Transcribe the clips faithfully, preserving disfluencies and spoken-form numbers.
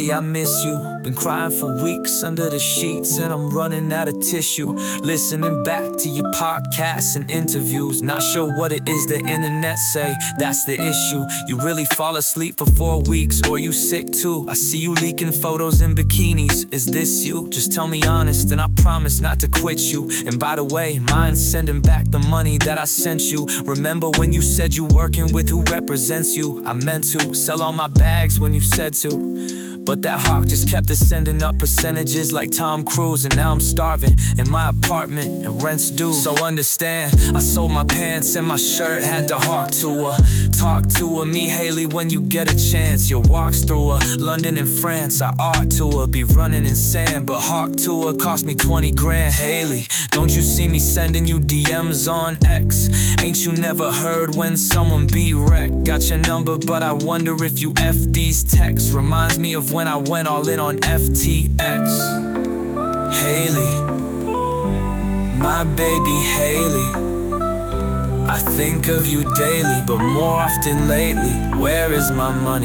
Haley, I miss you. Been crying for weeks under the sheets, and I'm running out of tissue. Listening back to your podcasts and interviews, not sure what it is the internet say, that's the issue. You really fall asleep for four weeks, or you sick too? I see you leaking photos in bikinis, is this you? Just tell me honest, and I promise not to quit you. And by the way, mind sending back the money that I sent you. Remember when you said you working with who represents you? I meant to sell all my bags when you said to, but that hawk just kept ascending up percentages like Tom Cruise. And now I'm starving in my apartment and rent's due. So understand, I sold my pants and my shirt, had to hawk to her. Talk to her, me Haley, when you get a chance. Your walks through her, London and France, I ought to her. Be running in sand, but hawk to her cost me twenty grand. Haley, don't you see me sending you D Ms on X? Ain't you never heard when someone be wrecked? Got your number, but I wonder if you F these texts. Reminds me of when I went all in on F T X. Haley, my baby Haley, I think of you daily, but more often lately, where is my money?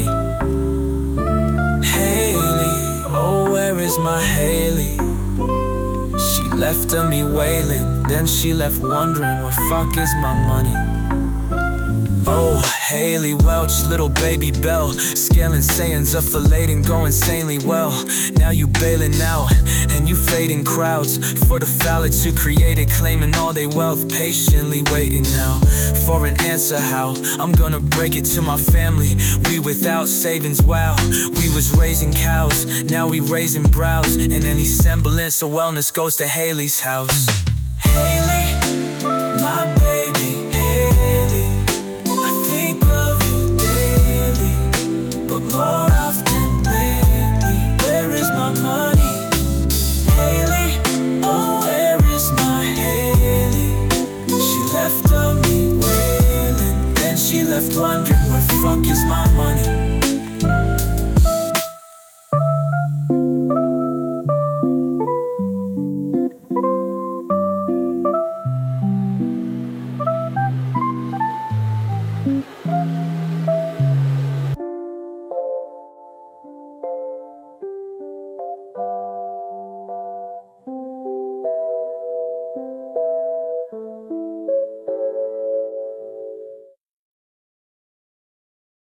Haley, oh where is my Haley? She left of me wailing, then she left wondering where fuck is my money? Oh, Haley Welch, little baby Belle, scaling sayings of filleting, go insanely well. Now you bailing out, and you fading crowds for the phthalates you created, claiming all they wealth, patiently waiting now for an answer how I'm gonna break it to my family. We without savings, wow, we was raising cows, now we raising brows, and any semblance of wellness goes to Haley's house.